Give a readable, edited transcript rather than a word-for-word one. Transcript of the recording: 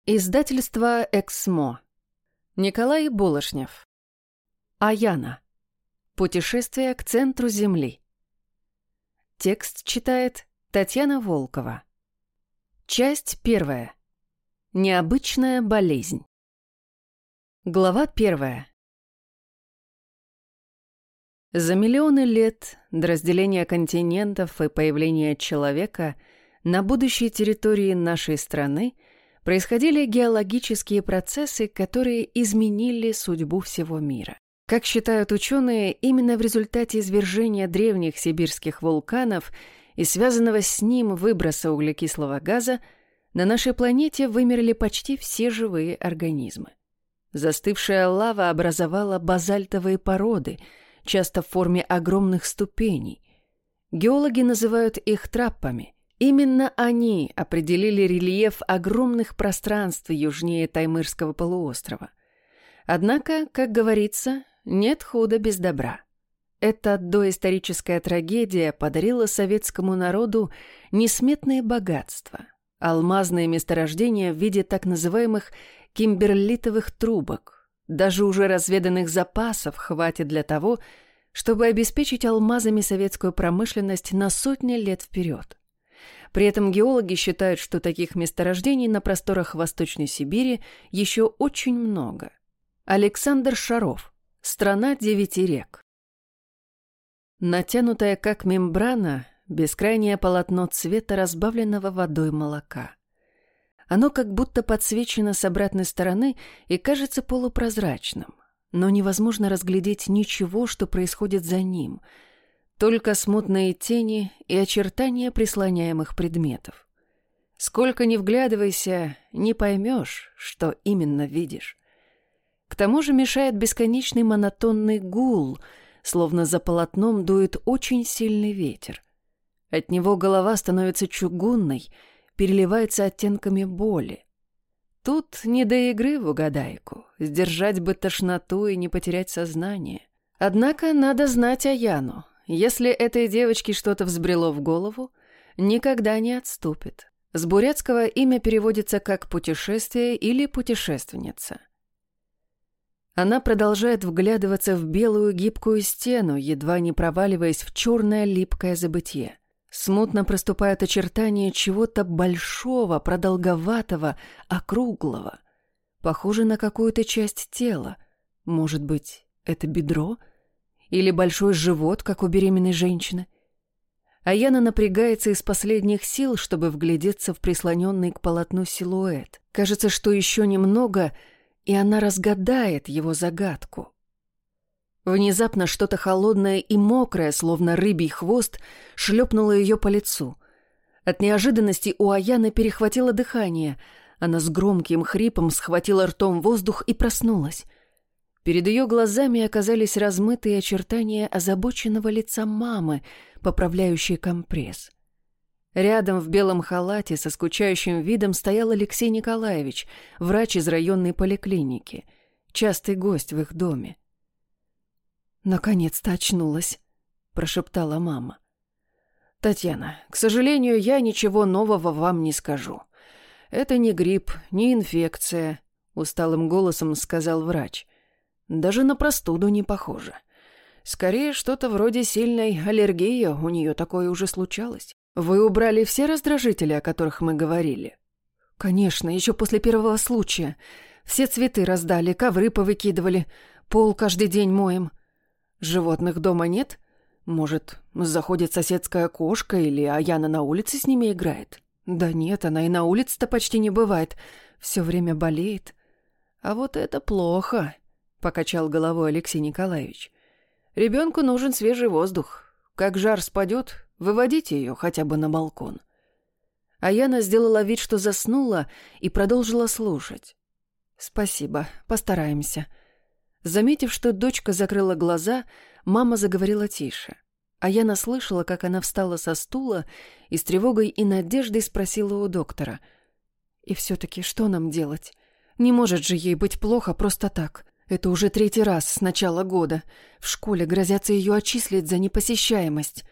Издательство «Эксмо». Николай Болошнев. Аяна. Путешествие к центру Земли. Текст читает Татьяна Волкова. Часть 1. Необычная болезнь. Глава 1. За миллионы лет до разделения континентов и появления человека на будущей территории нашей страны происходили геологические процессы, которые изменили судьбу всего мира. Как считают ученые, именно в результате извержения древних сибирских вулканов и связанного с ним выброса углекислого газа на нашей планете вымерли почти все живые организмы. Застывшая лава образовала базальтовые породы, часто в форме огромных ступеней. Геологи называют их траппами. Именно они определили рельеф огромных пространств южнее Таймырского полуострова. Однако, как говорится, нет худа без добра. Эта доисторическая трагедия подарила советскому народу несметные богатства. Алмазные месторождения в виде так называемых кимберлитовых трубок. Даже уже разведанных запасов хватит для того, чтобы обеспечить алмазами советскую промышленность на сотни лет вперед. При этом геологи считают, что таких месторождений на просторах Восточной Сибири еще очень много. Александр Шаров. Страна 9 рек. Натянутое как мембрана, бескрайнее полотно цвета, разбавленного водой молока. Оно как будто подсвечено с обратной стороны и кажется полупрозрачным, но невозможно разглядеть ничего, что происходит за ним – только смутные тени и очертания прислоняемых предметов. Сколько ни вглядывайся, не поймешь, что именно видишь. К тому же мешает бесконечный монотонный гул, словно за полотном дует очень сильный ветер. От него голова становится чугунной, переливается оттенками боли. Тут не до игры в угадайку, сдержать бы тошноту и не потерять сознание. Однако надо знать Аяну. Если этой девочке что-то взбрело в голову, никогда не отступит. С бурятского имя переводится как «путешествие» или «путешественница». Она продолжает вглядываться в белую гибкую стену, едва не проваливаясь в черное липкое забытье. Смутно проступают очертания чего-то большого, продолговатого, округлого. Похоже на какую-то часть тела. Может быть, это бедро? Или большой живот, как у беременной женщины. Аяна напрягается из последних сил, чтобы вглядеться в прислоненный к полотну силуэт. Кажется, что еще немного, и она разгадает его загадку. Внезапно что-то холодное и мокрое, словно рыбий хвост, шлепнуло ее по лицу. От неожиданности у Аяны перехватило дыхание. Она с громким хрипом схватила ртом воздух и проснулась. Перед ее глазами оказались размытые очертания озабоченного лица мамы, поправляющей компресс. Рядом в белом халате со скучающим видом стоял Алексей Николаевич, врач из районной поликлиники, частый гость в их доме. «Наконец-то очнулась», — прошептала мама. «Татьяна, к сожалению, я ничего нового вам не скажу. Это не грипп, не инфекция», — усталым голосом сказал врач. «Даже на простуду не похоже. Скорее, что-то вроде сильной аллергии, у нее такое уже случалось. Вы убрали все раздражители, о которых мы говорили?» «Конечно, еще после первого случая. Все цветы раздали, ковры повыкидывали, пол каждый день моем. Животных дома нет? Может, заходит соседская кошка или Аяна на улице с ними играет?» «Да нет, она и на улице-то почти не бывает. Все время болеет». «А вот это плохо», — покачал головой Алексей Николаевич. «Ребенку нужен свежий воздух. Как жар спадет, выводите ее хотя бы на балкон». Аяна сделала вид, что заснула, и продолжила слушать. «Спасибо, постараемся». Заметив, что дочка закрыла глаза, мама заговорила тише. Аяна слышала, как она встала со стула и с тревогой и надеждой спросила у доктора. «И все-таки что нам делать? Не может же ей быть плохо просто так. Это уже 3-й раз с начала года. В школе грозятся ее отчислить за непосещаемость».